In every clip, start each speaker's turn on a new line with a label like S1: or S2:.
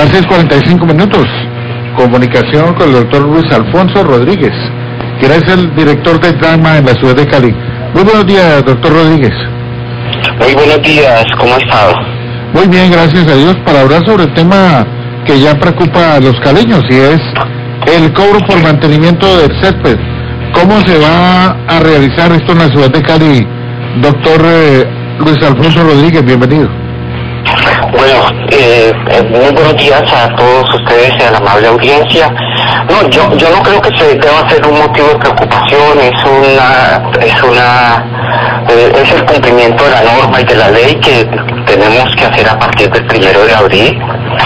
S1: Las 6:45. Comunicación con el doctor Luis Alfonso Rodríguez, que es el director de DACMA en la ciudad de Cali. Muy buenos días, doctor Rodríguez.
S2: Muy buenos días, ¿cómo ha estado?
S1: Muy bien, gracias a Dios, para hablar sobre el tema que ya preocupa a los caleños, y es el cobro por mantenimiento del césped. ¿Cómo se va a realizar esto en la ciudad de Cali? Doctor Luis Alfonso Rodríguez, bienvenido.
S2: Bueno, muy buenos días a todos ustedes y a la amable audiencia. No, yo no creo que se deba ser un motivo de preocupación, es el cumplimiento de la norma y de la ley que tenemos que hacer a partir del 1 de abril.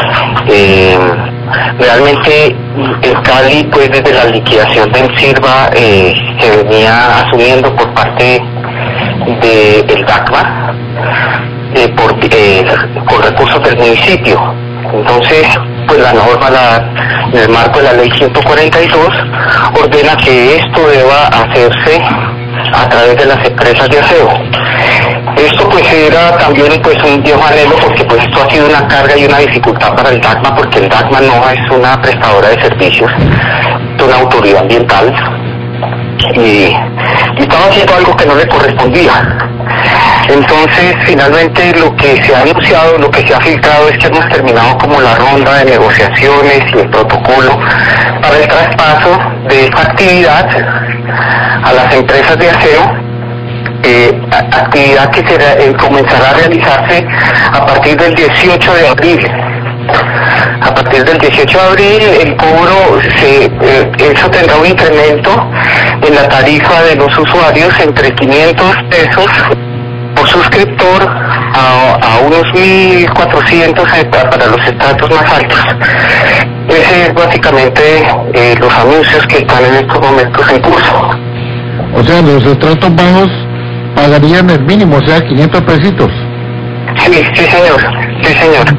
S2: Realmente en Cali, pues desde la liquidación del SIRVA se venía asumiendo por parte del DACMA con recursos del municipio. Entonces, pues la norma, en el marco de la ley 142, ordena que esto deba hacerse a través de las empresas de aseo. Esto pues era también pues un viejo anhelo, porque pues esto ha sido una carga y una dificultad para el DACMA, porque el DACMA no es una prestadora de servicios, es una autoridad ambiental, y estaba haciendo algo que no le correspondía. Entonces, finalmente lo que se ha anunciado, lo que se ha filtrado, es que hemos terminado como la ronda de negociaciones y el protocolo para el traspaso de esta actividad a las empresas de aseo, actividad que comenzará a realizarse a partir del 18 de abril. A partir del 18 de abril el cobro, eso tendrá un incremento en la tarifa de los usuarios entre 500 pesos por suscriptor a unos 1.400 para los estratos más altos. Ese es básicamente los anuncios que están en estos momentos en curso.
S1: O sea, los estratos bajos pagarían el mínimo, o sea, 500 pesitos.
S2: Sí, señor.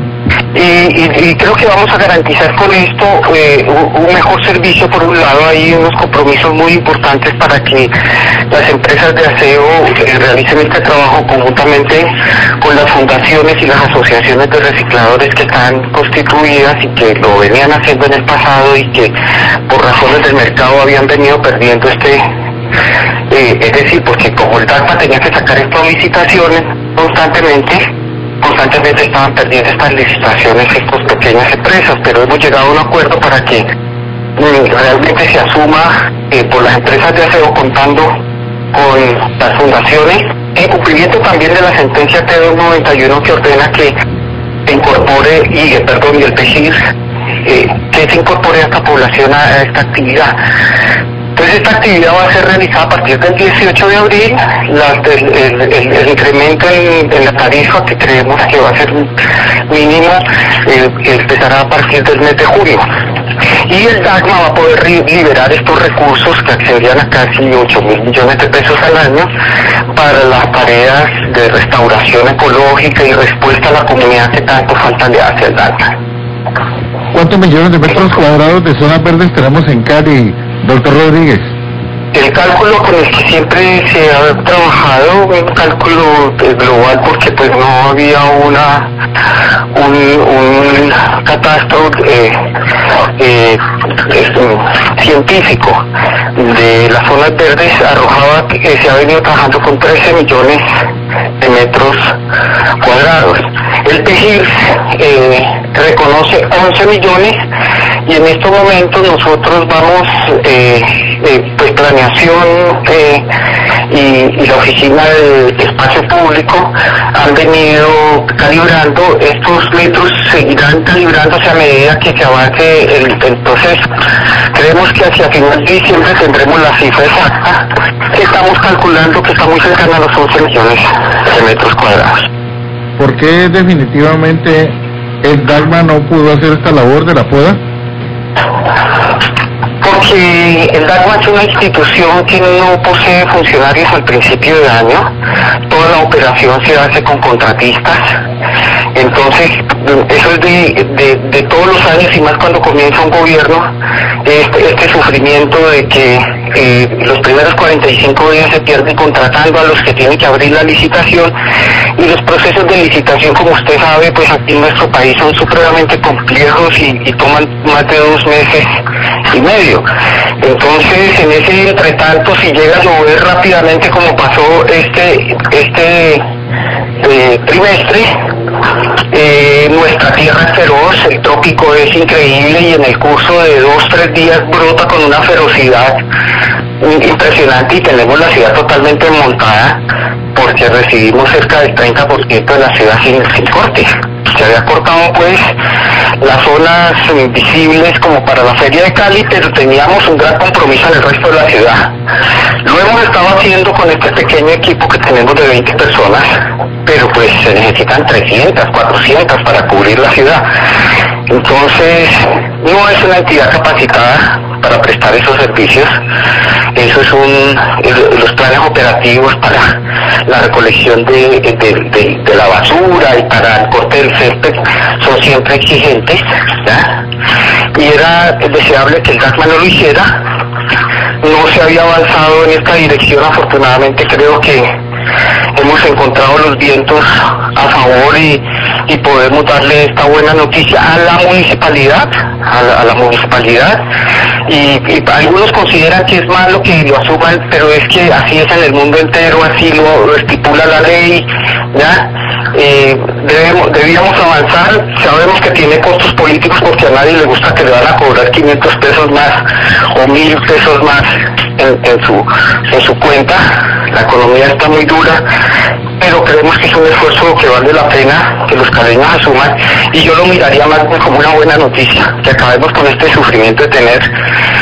S2: Y creo que vamos a garantizar con esto un mejor servicio. Por un lado, hay unos compromisos muy importantes para que las empresas de aseo realicen este trabajo conjuntamente con las fundaciones y las asociaciones de recicladores que están constituidas y que lo venían haciendo en el pasado, y que por razones del mercado habían venido perdiendo es decir, porque como el DACMA tenía que sacar estas licitaciones constantemente estaban perdiendo estas licitaciones estas pequeñas empresas, pero hemos llegado a un acuerdo para que realmente se asuma por las empresas de aseo, contando con las fundaciones, en cumplimiento también de la sentencia T291, que ordena que se incorpore, y el PGIR, que se incorpore a esta población, a esta actividad. Entonces esta actividad va a ser realizada a partir del 18 de abril, el incremento en la tarifa, que creemos que va a ser mínimo, empezará a partir del mes de junio. Y el DACMA va a poder liberar estos recursos, que accederían a casi 8.000 millones de pesos al año, para las tareas de restauración ecológica y respuesta a la comunidad que tanto falta le hace al DACMA.
S1: ¿Cuántos millones de metros cuadrados de zonas verdes tenemos en Cali, doctor Rodríguez?
S2: El cálculo con el que siempre se ha trabajado, un cálculo global, porque pues no había un catastro científico de las zonas verdes, arrojaba que se ha venido trabajando con 13 millones de metros cuadrados. El PGIR reconoce 11 millones, y en estos momentos nosotros vamos, pues planeación y la oficina de espacio público han venido calibrando. Estos metros seguirán calibrándose a medida que se avance el proceso. Creemos que hacia final de diciembre tendremos la cifra exacta, que estamos calculando que está muy cercana a los 11 millones de metros cuadrados.
S1: ¿Por qué definitivamente el DACMA no pudo hacer esta labor de la poda?
S2: Porque el DACMA es una institución que no posee funcionarios al principio de año. Toda la operación se hace con contratistas. Entonces, eso es de todos los años, y más cuando comienza un gobierno, este sufrimiento de que los primeros 45 días se pierden contratando a los que tienen que abrir la licitación, y los procesos de licitación, como usted sabe, pues aquí en nuestro país son supremamente complejos y toman más de 2 meses y medio. Entonces, en ese entretanto, si llega a llover rápidamente como pasó este trimestre, nuestra tierra es feroz, el trópico es increíble y en el curso de 2-3 días brota con una ferocidad impresionante y tenemos la ciudad totalmente montada porque recibimos cerca del 30% de la ciudad sin corte. Se había cortado pues las zonas visibles como para la Feria de Cali, pero teníamos un gran compromiso en el resto de la ciudad. Lo hemos estado haciendo con este pequeño equipo que tenemos de 20 personas, pero pues se necesitan 300, 400 para cubrir la ciudad. Entonces, no es una entidad capacitada para prestar esos servicios. Eso es los planes operativos para la recolección de la basura y para el corte del césped son siempre exigentes, ¿ya? Y era deseable que el DACMA no lo hiciera. No se había avanzado en esta dirección. Afortunadamente creo que hemos encontrado los vientos a favor y podemos darle esta buena noticia a la municipalidad, a la municipalidad, y algunos consideran que es malo que lo asuman, pero es que así es en el mundo entero, así lo estipula la ley, ¿ya? Debíamos avanzar. Sabemos que tiene costos políticos porque a nadie le gusta que le van a cobrar 500 pesos más o 1000 pesos más en su cuenta. La economía está muy dura, pero creemos que es un esfuerzo que vale la pena que los caleños asuman, y yo lo miraría más bien como una buena noticia, que acabemos con este sufrimiento de tener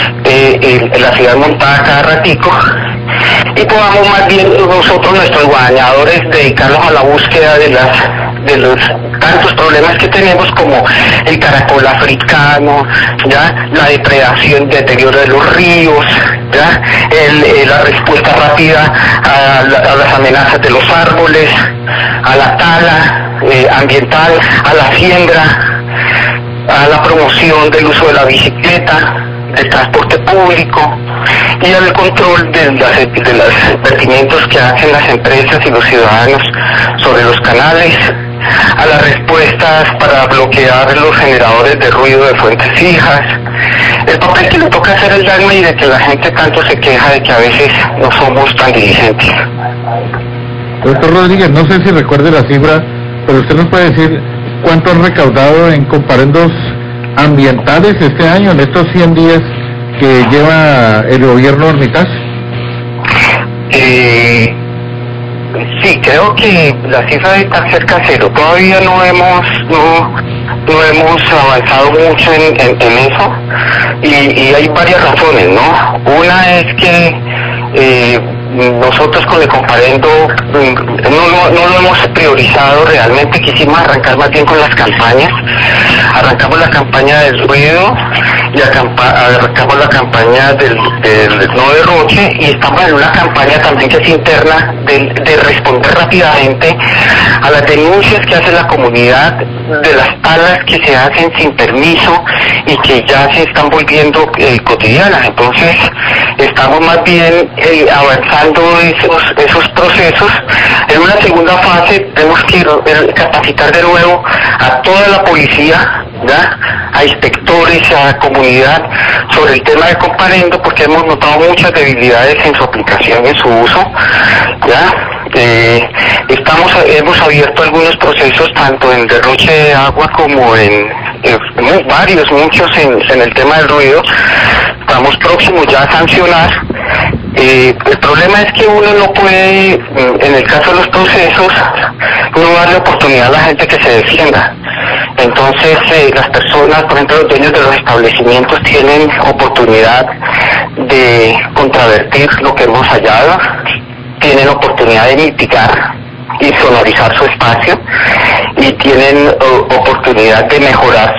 S2: la ciudad montada cada ratico, y podamos más bien nosotros, nuestros guadañadores, dedicarnos a la búsqueda de los tantos problemas que tenemos, como el caracol africano, ya la depredación, deterioro de los ríos, ya la respuesta rápida a las amenazas de los árboles, a la tala ambiental, a la siembra, a la promoción del uso de la bicicleta, del transporte público y al control de los vertimientos que hacen las empresas y los ciudadanos sobre los canales, a las respuestas para bloquear los generadores de ruido de fuentes fijas, el papel que le toca hacer el DACMA y de que la gente tanto se queja de que a veces no somos tan diligentes.
S1: Doctor Rodríguez, no sé si recuerde la cifra, pero usted nos puede decir cuánto han recaudado en comparendos ambientales este año, en estos 100 días que lleva el gobierno Armitage.
S2: Sí, creo que la cifra está cerca a cero. Todavía no hemos avanzado mucho en eso, y hay varias razones, ¿no? Una es que nosotros con el comparendo no lo hemos priorizado realmente. Quisimos arrancar más bien con las campañas. Arrancamos la campaña del ruido y arrancamos la campaña del no derroche, y estamos en una campaña también que es interna de responder rápidamente a las denuncias que hace la comunidad de las talas que se hacen sin permiso y que ya se están volviendo cotidianas. Entonces estamos más bien avanzando esos procesos. En una segunda fase tenemos que capacitar de nuevo a toda la policía, ¿ya? A inspectores, a la comunidad sobre el tema de comparendo, porque hemos notado muchas debilidades en su aplicación, en su uso, ¿ya? Hemos abierto algunos procesos tanto en derroche de agua como muchos en el tema del ruido. Estamos próximos ya a sancionar. El problema es que uno no puede, en el caso de los procesos, no darle oportunidad a la gente que se defienda. Entonces, las personas, por ejemplo, los dueños de los establecimientos, tienen oportunidad de contravertir lo que hemos hallado, tienen oportunidad de mitigar y sonorizar su espacio, y tienen oportunidad de mejorar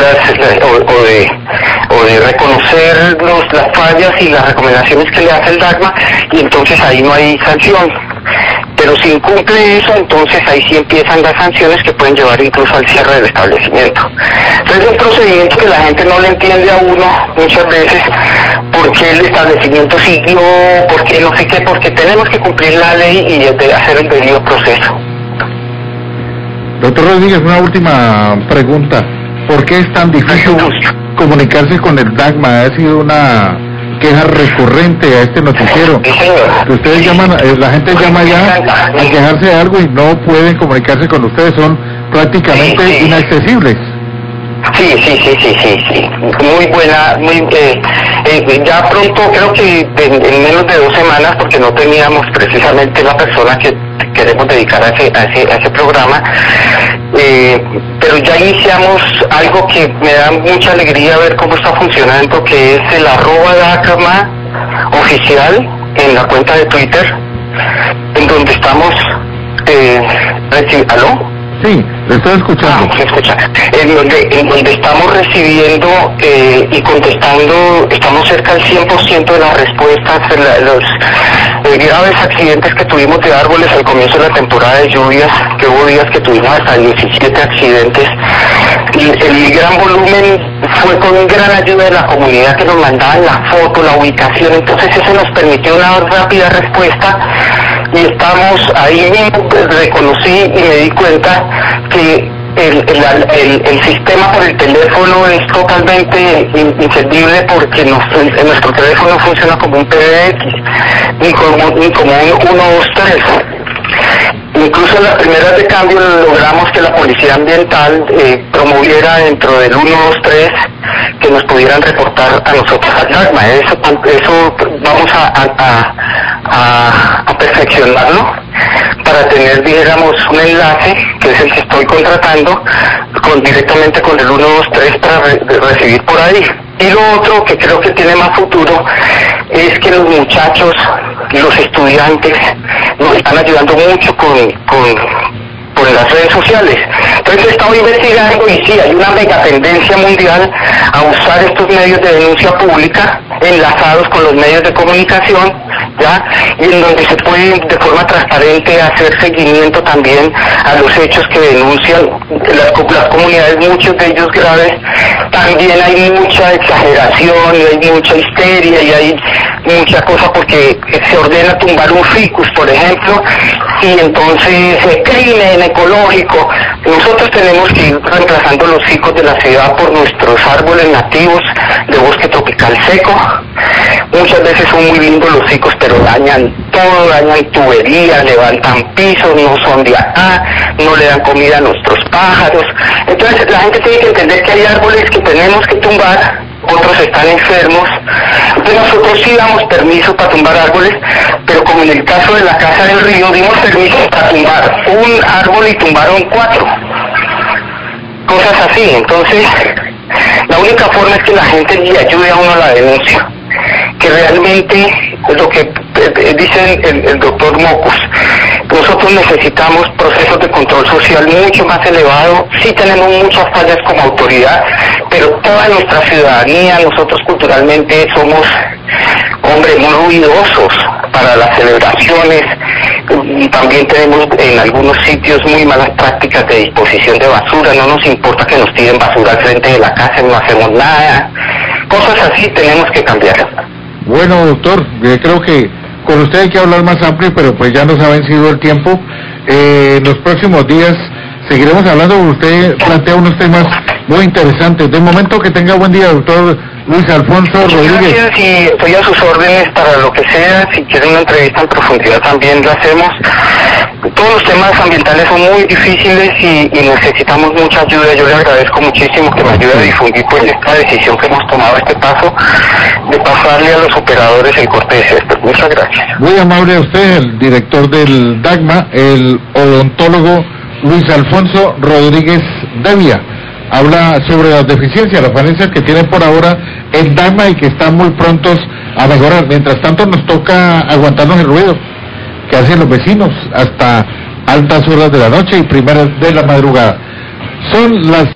S2: o de reconocer las fallas y las recomendaciones que le hace el DACMA, y entonces ahí no hay sanción. Pero si incumple eso, entonces ahí sí empiezan las sanciones que pueden llevar incluso al cierre del establecimiento. Entonces es un procedimiento que la gente no le entiende a uno muchas veces, por qué el establecimiento siguió, por qué no sé qué, porque tenemos que cumplir la ley y hacer el debido proceso.
S1: Doctor Rodríguez, una última pregunta. ¿Por qué es tan difícil comunicarse con el DAGMA? Ha sido una queja recurrente a este noticiero.
S2: Sí, señor.
S1: Que ustedes llaman, la gente llama ya a quejarse de algo y no pueden comunicarse con ustedes, son prácticamente inaccesibles.
S2: Sí. Muy buena, ya pronto, creo que en menos de 2 semanas, porque no teníamos precisamente la persona que queremos dedicar a ese programa, pero ya iniciamos algo que me da mucha alegría ver cómo está funcionando, que es el @DAGMA oficial en la cuenta de Twitter, en donde estamos, ¿aló?
S1: Sí, le estoy escuchando.
S2: Se escucha. En donde estamos recibiendo y contestando, estamos cerca del 100% de las respuestas, los graves accidentes que tuvimos de árboles al comienzo de la temporada de lluvias, que hubo días que tuvimos hasta 17 accidentes. El gran volumen fue con gran ayuda de la comunidad, que nos mandaban la foto, la ubicación, entonces eso nos permitió una rápida respuesta. Y estamos ahí mismo, reconocí y me di cuenta que el sistema por el teléfono es totalmente inservible, porque nuestro teléfono funciona como un PBX, ni como un 123. Incluso en las primeras de cambio logramos que la Policía Ambiental promoviera dentro del 123 que nos pudieran reportar a nosotros al DAGMA. Eso vamos a perfeccionarlo para tener, digamos, un enlace, que es el que estoy contratando, directamente con el 123 para recibir por ahí. Y lo otro que creo que tiene más futuro es que los muchachos, los estudiantes, nos están ayudando mucho con las redes sociales. Entonces he estado investigando y sí, hay una mega tendencia mundial a usar estos medios de denuncia pública enlazados con los medios de comunicación, ¿ya? Y en donde se puede de forma transparente hacer seguimiento también a los hechos que denuncian las comunidades, muchos de ellos graves. También hay mucha exageración y hay mucha histeria y hay mucha cosa, porque se ordena tumbar un ficus, por ejemplo, y entonces crimen ecológico. Nosotros tenemos que ir reemplazando los ficus de la ciudad por nuestros árboles nativos de bosque tropical seco. Muchas veces son muy lindos los ficus, pero dañan todo, dañan tuberías, levantan pisos, no son de acá, no le dan comida a nuestros pájaros. Entonces la gente tiene que entender que hay árboles que tenemos que tumbar, otros están enfermos. Entonces nosotros sí damos permiso para tumbar árboles, pero como en el caso de la Casa del Río, dimos permiso para tumbar un árbol y tumbaron 4. Cosas así. Entonces, la única forma es que la gente le ayude a uno a la denuncia, que realmente lo que dice el doctor Mocus, nosotros necesitamos procesos de control social mucho más elevados. Sí tenemos muchas fallas como autoridad, pero toda nuestra ciudadanía, nosotros culturalmente somos hombres muy ruidosos para las celebraciones. También tenemos en algunos sitios muy malas prácticas de disposición de basura. No nos importa que nos tiren basura al frente de la casa y no hacemos nada. Cosas así tenemos que cambiar.
S1: Bueno, doctor, creo que con usted hay que hablar más amplio, pero pues ya nos ha vencido el tiempo. En los próximos días seguiremos hablando. Usted plantea unos temas muy interesantes. De momento, que tenga buen día, doctor Luis Alfonso Rodríguez.
S2: Gracias, y estoy a sus órdenes para lo que sea. Si quieren una entrevista en profundidad también la hacemos. Todos los temas ambientales son muy difíciles y necesitamos mucha ayuda. Yo le agradezco muchísimo que me ayude a difundir pues esta decisión que hemos tomado, este paso de pasarle a los operadores el corte de césped. Muchas gracias.
S1: Muy amable a usted, el director del DAGMA, el odontólogo Luis Alfonso Rodríguez Devia. Habla sobre las deficiencias, las falencias que tiene por ahora el DAGMA y que están muy prontos a mejorar. Mientras tanto nos toca aguantarnos el ruido que hacen los vecinos hasta altas horas de la noche y primeras de la madrugada. Son las